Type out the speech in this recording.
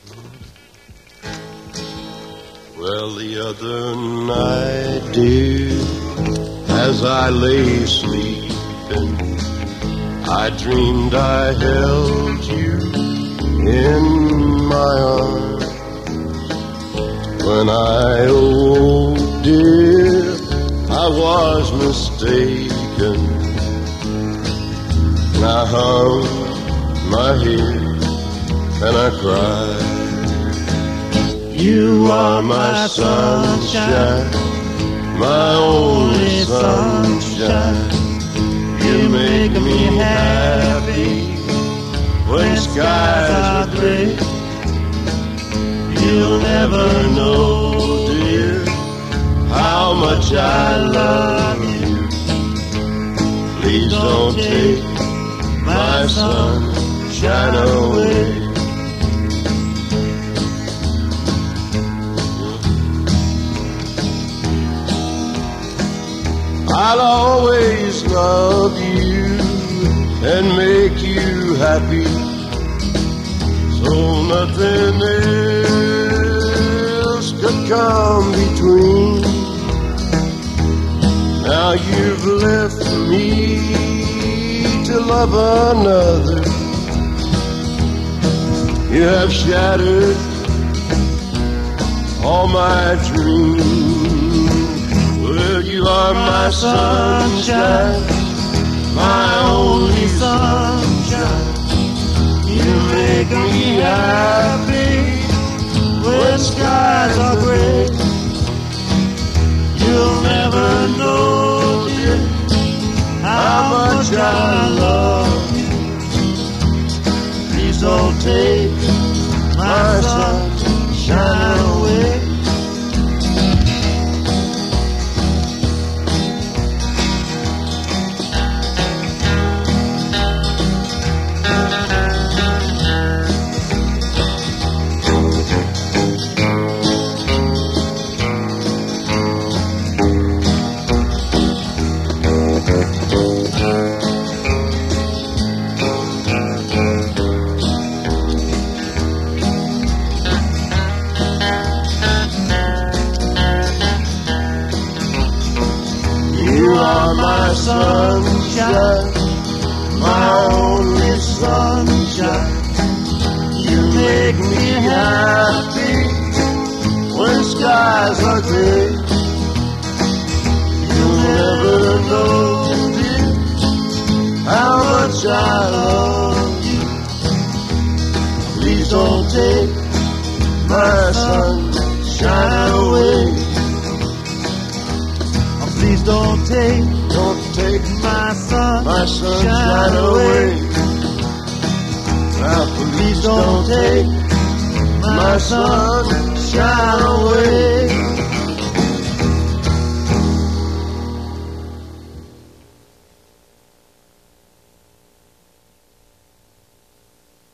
Well, the other night, dear, as I lay sleeping, I dreamed I held you in my arms. When I, oh dear, I was mistaken, and I hung my head and I cried. You are my sunshine, my only sunshine. You make me happy when skies are gray. You'll never know, dear, how much I love you. Please don't take my sunshine away. I'll always love you and make you happy, so nothing else could come between. Now you've left me to love another. You have shattered all my dreams. Well, you are my sunshine, my only sunshine. You make me happy when skies are gray. You'll never know, dear, how much I love you. Please don't take my sunshine away. My sunshine, my only sunshine. You make me happy when skies are gray. You'll never know, dear, how much I love you. Please don't take my sunshine away. Please don't take my sunshine away. Now please don't take my sunshine away.